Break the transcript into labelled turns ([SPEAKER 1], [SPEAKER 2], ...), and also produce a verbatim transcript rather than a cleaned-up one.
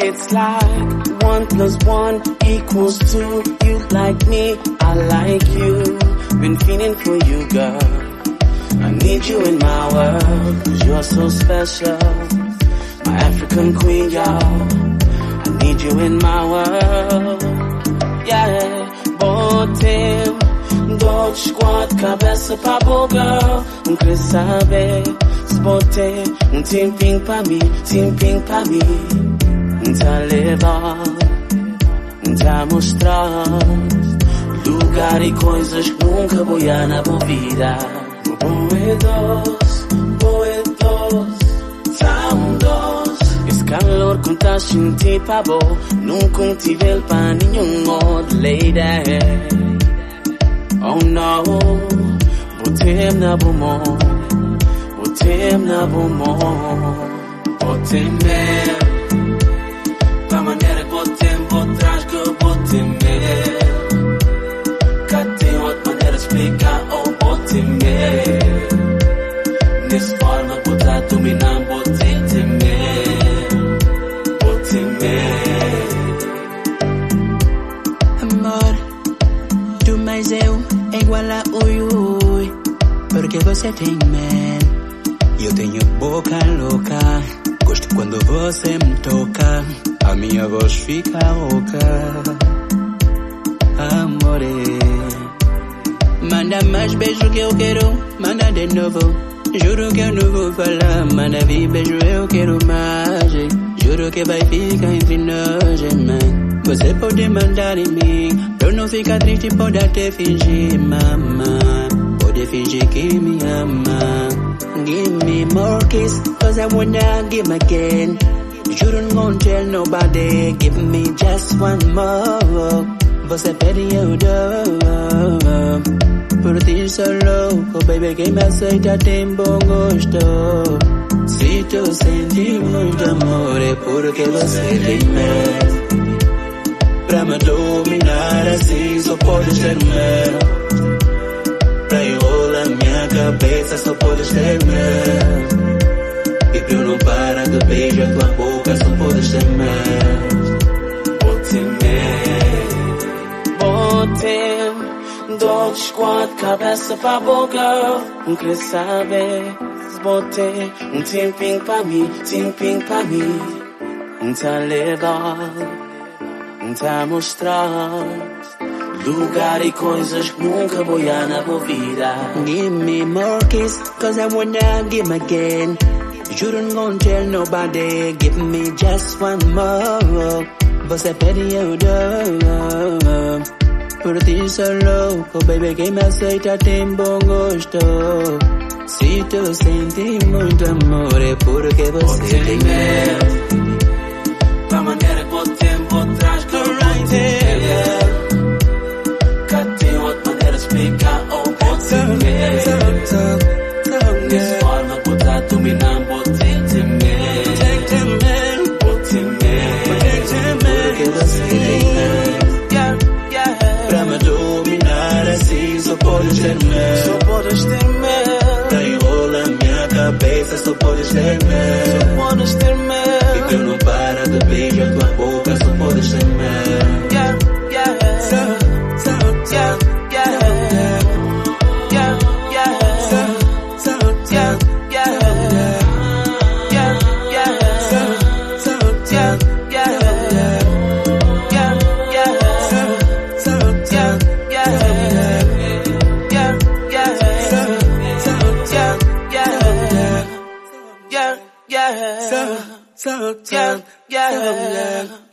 [SPEAKER 1] It's like one plus one equals two. You like me, I like you. Been feeling for you, girl. I need you in my world, 'cause you're so special. My African queen, y'all. I need you in my world. Yeah, botem, dor de squad, cabeça pra boa girl. Não quer saber, se botei um tempinho pra mim, tempinho pra mim. Tá levar, tá mostrar lugar e coisas que nunca vou ir na minha vida. Boedos, boedos, tão doce. Esse calor que tá sentindo pra boa, nunca tive pra nenhum outro lady. Oh no, botem na boa, botem na boa, botem mesmo. Da maneira que botem, por trás que eu botem mesmo. Cá tem outra maneira de explicar, oh botem mesmo. Nessa forma que tá dominando, botem mesmo. Botem mesmo.
[SPEAKER 2] Amor, tu mais eu é igual a ui ui. Porque você tem man, eu tenho boca louca. Gosto quando você me toca, a minha voz fica rouca. Amore, manda mais beijo que eu quero, manda de novo. Juro que eu não vou falar, manda vir beijo, eu quero mais. Juro que vai ficar entre nós, man. Você pode mandar em mim, pra eu não ficar triste, pode até fingir, mama. Pode fingir que me ama. Give me more kiss, 'cause I wanna give again. You don't want to tell nobody, give me just one more. Você pede eu dou. Por ti sou louco, baby, quem me aceita tem bom gosto. Se tu sente muito amor é porque você tem medo. Pra me dominar assim só pode ser meu. Pra enrolar minha cabeça só podes ter meu. E pra eu não parar de beijar tua boca só podes ter meu.
[SPEAKER 1] Botem mesmo, botem, dor de squad, cabeça pra boa girl. Não quer saber, se botei um tempinho pra mim, tempinho pra mim. Não tá legal, não tá mostrar lugar e coisas que nunca vou ir na minha vida.
[SPEAKER 2] Give me more kiss, 'cause I wanna give again. You don't want to tell nobody, give me just one more. Você pede eu dou. Por ti sou louco, baby, quem me aceita tem bom gosto. Se tu sente muito amor é porque você tem medo.
[SPEAKER 1] Da maneira que botem, por trás que eu botem. Explicar ou botem mesmo. Nessa forma que tá dominando, botem mesmo. Botem mesmo.
[SPEAKER 2] Porque você tem medo. Pra me dominar assim só podes ter medo.
[SPEAKER 1] Só podes ter medo.
[SPEAKER 2] Pra enrolar minha cabeça só podes ter medo.
[SPEAKER 1] Só podes ter medo.
[SPEAKER 2] E pra eu não parar de beijar tua boca só podes ter medo.
[SPEAKER 1] Yeah, yeah. So, so, yeah. Yeah, yeah, yeah, yeah, yeah.